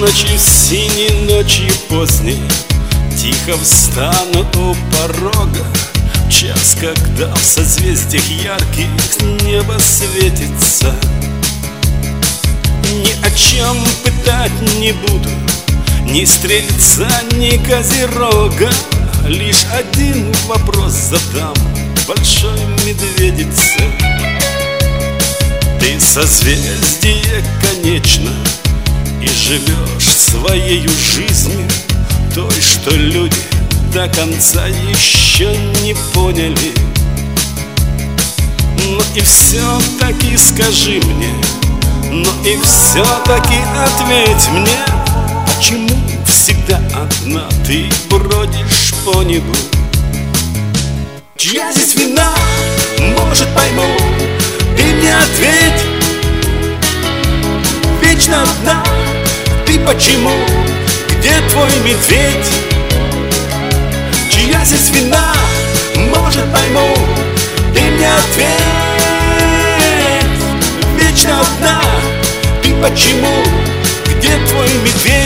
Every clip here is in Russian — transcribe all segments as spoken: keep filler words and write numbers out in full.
Ночью синей, ночью поздней тихо встану у порога, в час, когда в созвездиях ярких небо светится. Ни о чем пытать не буду, ни стрельца, ни козерога. Лишь один вопрос задам большой медведице: ты созвездие, конечно, и живешь своею жизнью, той, что люди до конца еще не поняли. Но и все-таки скажи мне, но и все-таки ответь мне, почему всегда одна ты бродишь по небу? Чья здесь вина, может, пойму, ты мне ответь. Вечно одна ты почему? Где твой медведь? Чья здесь вина, может, пойму, ты мне ответь. Вечно одна ты почему? Где твой медведь?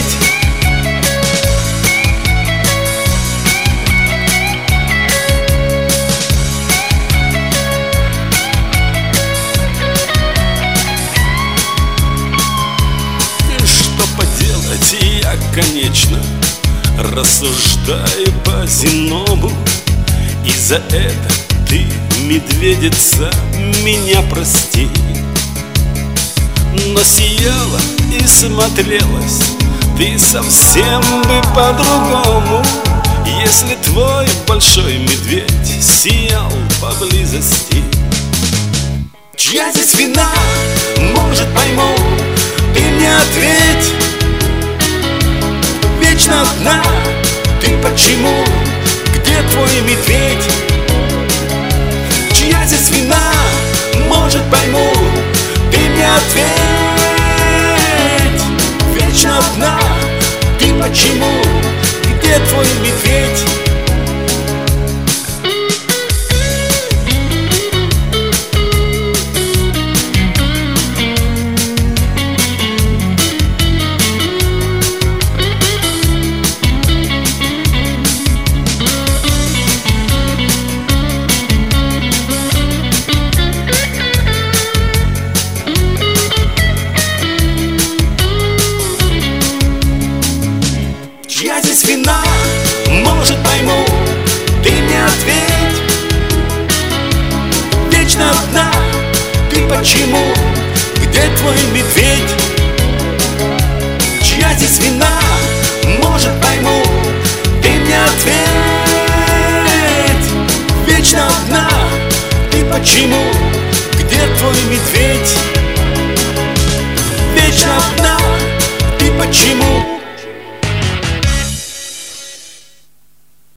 Я, конечно, рассуждаю по-земному, и за это ты, медведица, меня прости. Но сияла и смотрелась ты совсем бы по-другому, если твой большой медведь сиял поблизости. Чья здесь вина, может, пойму, ты мне ответь. Вечно одна ты почему? Где твой медведь? Чья здесь вина, может, пойму, ты мне ответь. Вечно одна ты почему? Где твой медведь? Чья здесь вина, может, пойму, ты мне ответь. Вечно одна ты почему? Где твой медведь? Чья здесь вина, может, пойму, ты мне ответь. Вечно одна ты почему?